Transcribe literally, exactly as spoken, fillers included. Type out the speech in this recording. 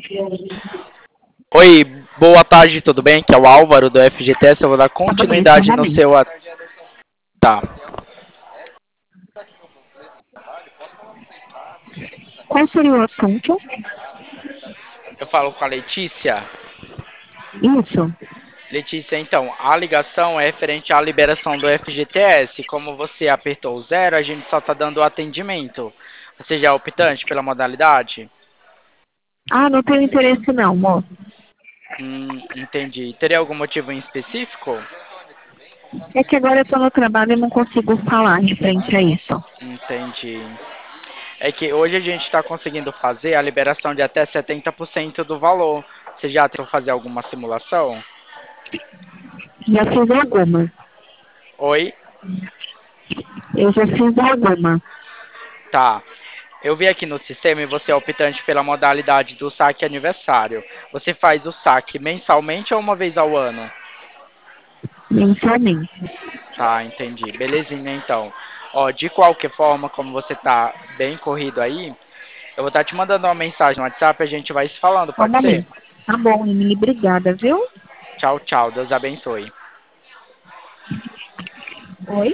Oi, boa tarde, tudo bem? Aqui é o Álvaro do F G T S. Eu vou dar Tá bonito, só um continuidade no momento. seu. a- Tá. Qual seria o assunto? Eu falo com a Letícia. Isso. Letícia, então, a ligação é referente à liberação do F G T S. Como você apertou o zero, a gente só está dando o atendimento. Você já é optante pela modalidade? Ah, não tenho interesse não, moço. Hum, entendi. Teria algum motivo em específico? É que agora eu tô no trabalho e não consigo falar em frente a isso. Entendi. É que hoje a gente está conseguindo fazer a liberação de até setenta por cento do valor. Você já tentou fazer alguma simulação? Já fiz alguma. Oi? Eu já fiz alguma. Tá. Eu vi aqui no sistema e você é optante pela modalidade do saque aniversário. Você faz o saque mensalmente ou uma vez ao ano? Mensalmente. Tá, entendi. Belezinha, então. Ó, de qualquer forma, como você tá bem corrido aí, eu vou estar te mandando uma mensagem no WhatsApp e a gente vai se falando, Só um pode ser? momento. Tá bom, Emily, obrigada, viu? Tchau, tchau. Deus abençoe. Oi?